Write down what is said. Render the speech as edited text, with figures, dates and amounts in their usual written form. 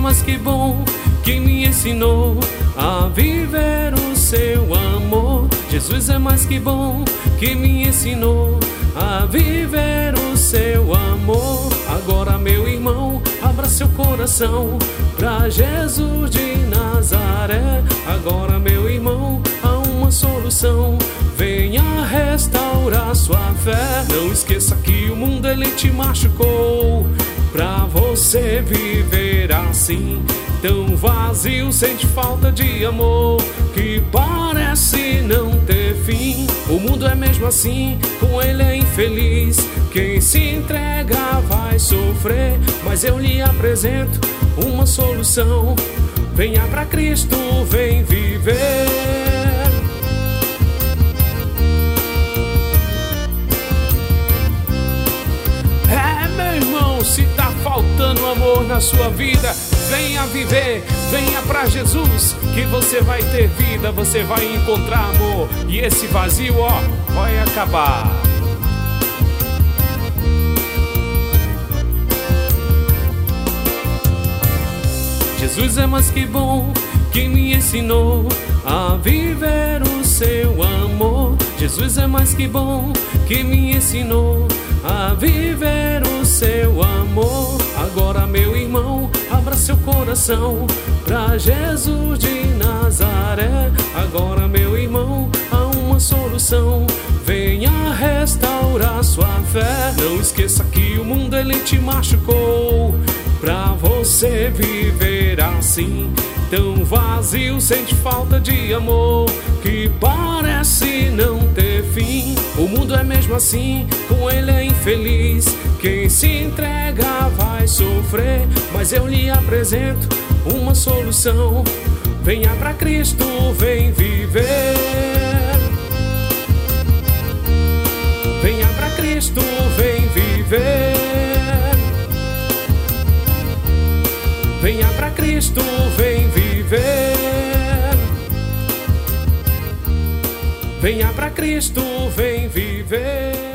mais que bom, que me ensinou a viver o seu amor. Jesus é mais que bom, que me ensinou a viver o seu amor. Agora, meu irmão, abra seu coração pra Jesus de Nazaré. Agora, meu irmão, há uma solução, venha restaurar sua fé. Não esqueça que o mundo ele te machucou, pra você viver assim, tão vazio, sente falta de amor, que parece não ter fim. O mundo é mesmo assim, com ele é infeliz, quem se entrega vai sofrer. Mas eu lhe apresento uma solução, venha pra Cristo, vem viver. Se tá faltando amor na sua vida, venha viver, venha pra Jesus, que você vai ter vida, você vai encontrar amor, e esse vazio, ó, vai acabar. Jesus é mais que bom, que me ensinou a viver o seu amor. Jesus é mais que bom, que me ensinou a viver o seu amor. Agora, meu irmão, abra seu coração pra Jesus de Nazaré. Agora, meu irmão, há uma solução, venha restaurar sua fé. Não esqueça que o mundo ele te machucou, pra você viver assim, tão vazio, sente falta de amor, que parece não ter fim. O mundo é mesmo assim, com ele é infeliz, quem se entrega vai sofrer. Mas eu lhe apresento uma solução, venha pra Cristo, vem viver. Venha pra Cristo, vem viver. Venha pra Cristo, vem viver. Venha pra Cristo, vem viver.